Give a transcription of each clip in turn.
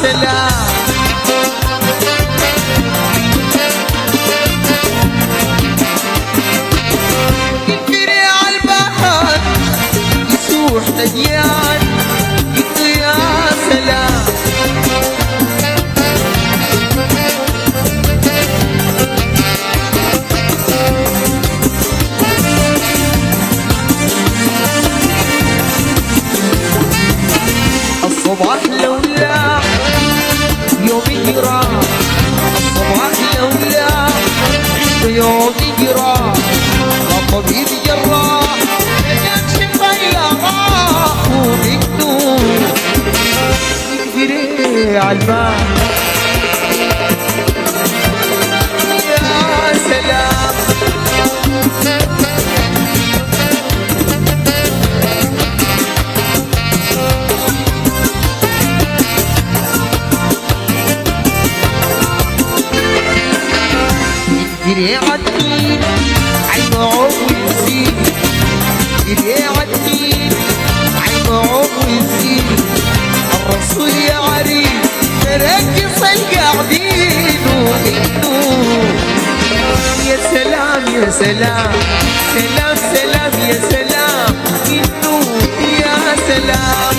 سلام. يجري عالبحر يسوح نجيان يقول يا سلام. الصباح لولا يوم يجرى، الصباح لولا يوم يجرى، الطبيب جراح يكشف إلا راح ومنه يجري عالبال. يا سلام يجري عالدين عينه ويزيد، يجري عالدين عينه ويزيد. الرسول يا عريس مركز القاعدين وإنه يا سلام يا سلام سلام سلام يا سلام إنه يا سلام.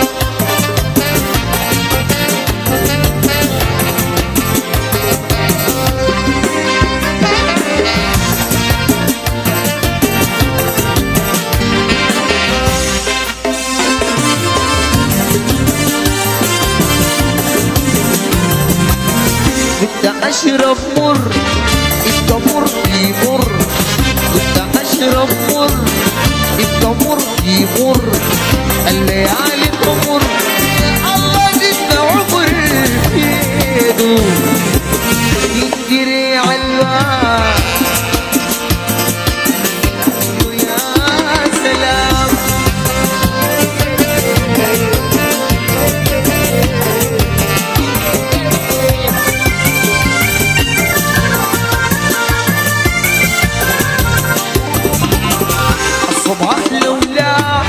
كنت أشرب مر انت مر في مر، كنت أشرب مر انت مر في مر. الليالي تمر الله جدنا عمر في ايده يجري عالبال. يا سلام صباح لولا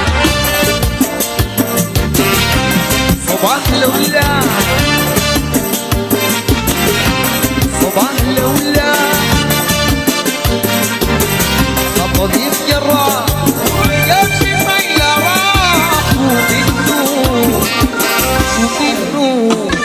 صباح لولا صباح لولا الطبيب جراح يكشف إلا راح ومنه